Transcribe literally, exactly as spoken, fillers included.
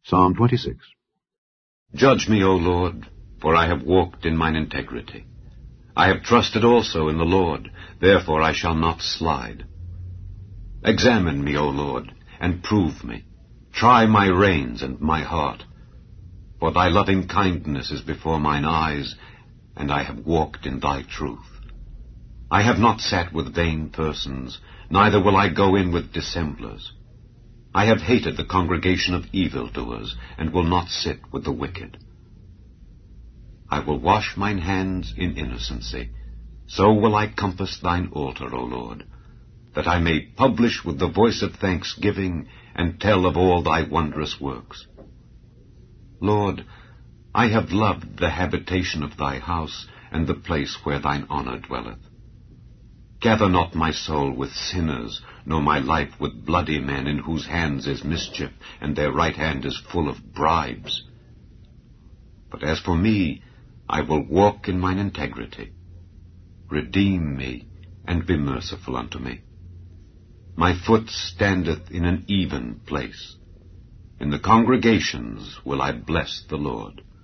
Psalm twenty-six. Judge me, O Lord, for I have walked in mine integrity. I have trusted also in the Lord, therefore I shall not slide. Examine me, O Lord, and prove me. Try my reins and my heart. For thy loving kindness is before mine eyes, and I have walked in thy truth. I have not sat with vain persons, neither will I go in with dissemblers. I have hated the congregation of evildoers, and will not sit with the wicked. I will wash mine hands in innocency. So will I compass thine altar, O Lord, that I may publish with the voice of thanksgiving, and tell of all thy wondrous works. Lord, I have loved the habitation of thy house, and the place where thine honour dwelleth. Gather not my soul with sinners, nor my life with bloody men, in whose hands is mischief, and their right hand is full of bribes. But as for me, I will walk in mine integrity. Redeem me, and be merciful unto me. My foot standeth in an even place. In the congregations will I bless the Lord.